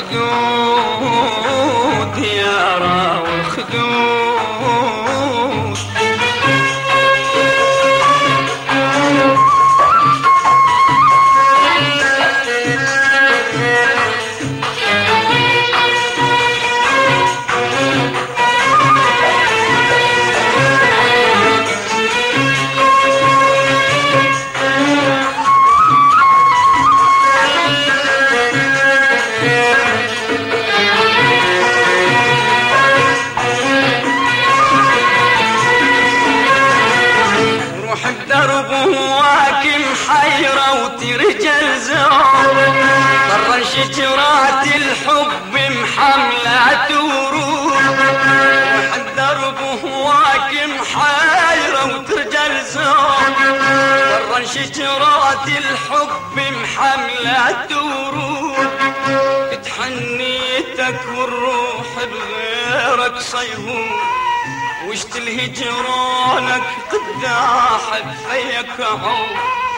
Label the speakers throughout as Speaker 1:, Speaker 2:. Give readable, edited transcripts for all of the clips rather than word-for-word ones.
Speaker 1: وخدود يارا وخدود. حيرة وترجل زور طر شجرات الحب محملة ورود. وحد درب هواك محيرة وترجل زور طر شجرات الحب محملة ورود. تحنيتك والروح بغيرك صيهود وشت الهجرانك قداح بفيك عود.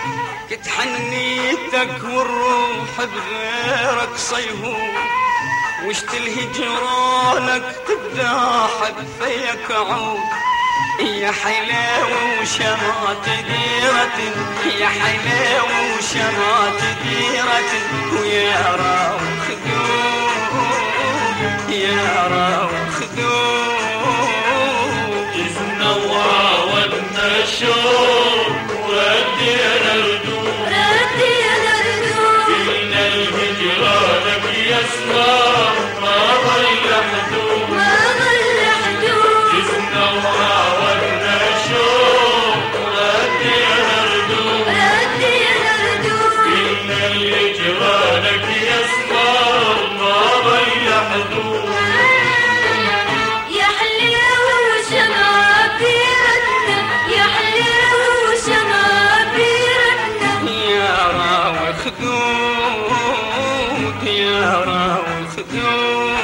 Speaker 1: تحنيتك والروح بغيرك صيهود وشت الهجرانك قداح بفيك عود. يا حلاوة وشمات ديرة يا حلاوة وشمات ديرة ويا راو خدود يا راو خدود.
Speaker 2: جزنا وعودنا الشوق ودينا الردود قلنا الهجرانك يسمر ما ضل حدود جزنا وعودنا الشوق ودينا الردود قلنا الهجرانك يسمر ما ضل حدود.
Speaker 1: خدود يا راو خدود.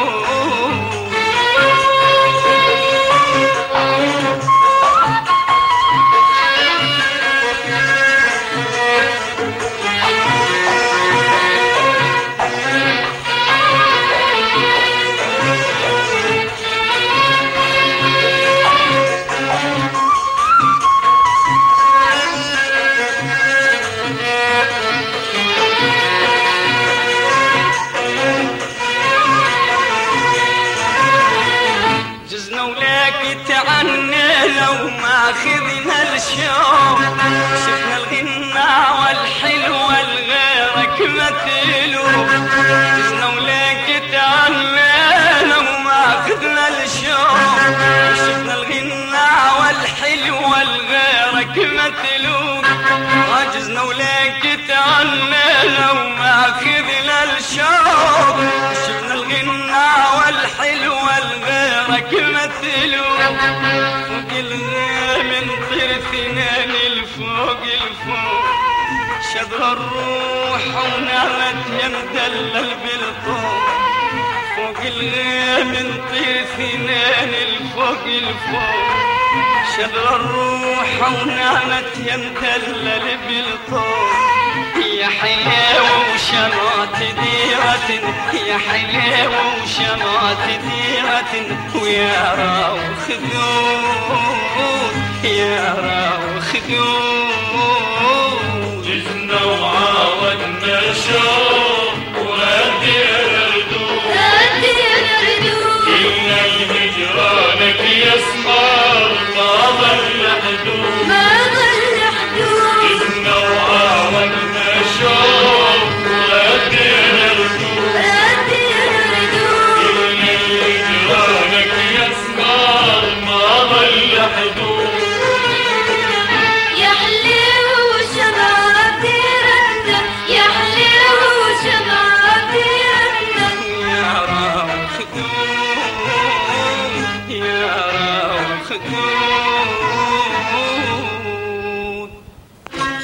Speaker 1: لو ما خذنا الشوق شفنا الغنى والحلوة لغيرك مثيلو. جزنا وليك تعنا لو ما خذنا الشوق شفنا الغنى والحلوة لغيرك مثيلو. جزنا وليك تعنا لو ما خذنا الشوق شفنا الغنى والحلوة لغيرك مثيلو. فوق الغيم نطير ثنان الفوق الفوق شذر الروح ونارت يمدلل بالطوق. فوق الغيم نطير ثنان الفوق الفوق شذر الروح ونارت يمدلل بالطوق. يا حلاوة وشمات ديرة يا حلاوة وشمات ديرة ويا راو خدود يا راو خدود.
Speaker 2: جزنا وعاودنا الشوق وهدينا الردود قلنا الهجرانك يسمر ما ضل حدود جزنا وعاودنا الشوق وهدينا الردود قلنا الهجرانك يسمر ما ضل حدود.
Speaker 3: يا حليوة وشباب ديرتنا يا حليوة وشباب ديرتنا
Speaker 1: يا راو خدود يا راو خدود.